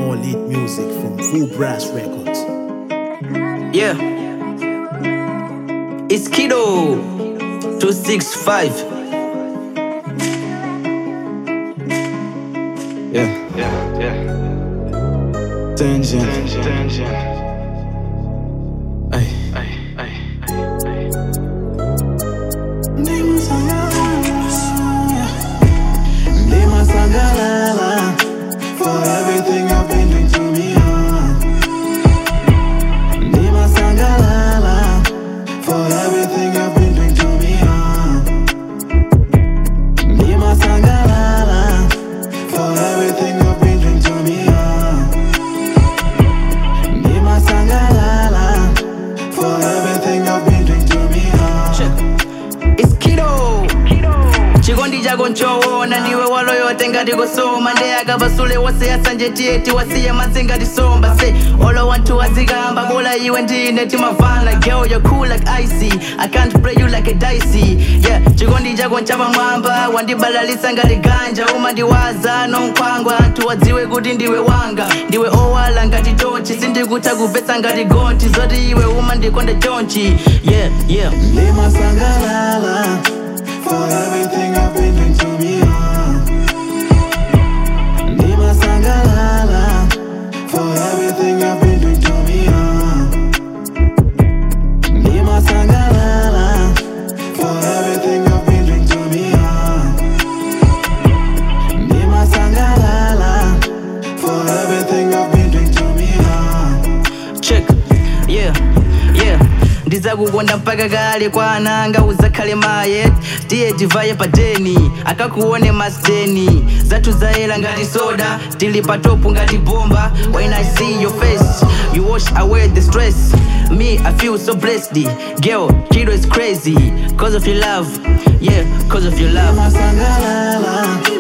more lead music from Full Brass Records. Yeah, it's Kiddo 265. Yeah. Tension. Ay. Ndima sangalala for everything you've been doing to me. Ndima sangalala for everything you've been doing to me. Ndima sangalala for everything you've been doing to me. Ndima sangalala for everything you've been doing to me. It's Kiddo. Chikondi chako nchoona ndiwe walo yote ngati kusoma nde akavasule wose asanjetieti wasiye mazinga tisomba say all I want to azikamba bola iwe ndine timavana girl you're cool like icy I can't play you like a dicey yeah chikondi chako nchapa mwamba wandibalalisa ngati ganja umandiwaza nonkwangwa anthu wadziwe kuti ndiwe wanga ndiwe owala ngati tochi sindikutha kupesa ngati gonti zoti iwe umandikonda chonchi yeah Ndima sangalala for everything you've been doing to me. Ndima sangalala for everything you've been doing to me. Ndima sangalala for everything you've been doing to me. Ndima sangalala for everything you've been doing to me. check yeah ndizakukonda mpaka kale kwananga uzakhale maye tiye tivaye padeni akakuone masteni zathu zayela ngati soda tili patopu ngati bomba when I see your face you wash away the stress me I feel so blessed girl Kiddo is crazy cause of your love yeah cause of your love Ndima sangalala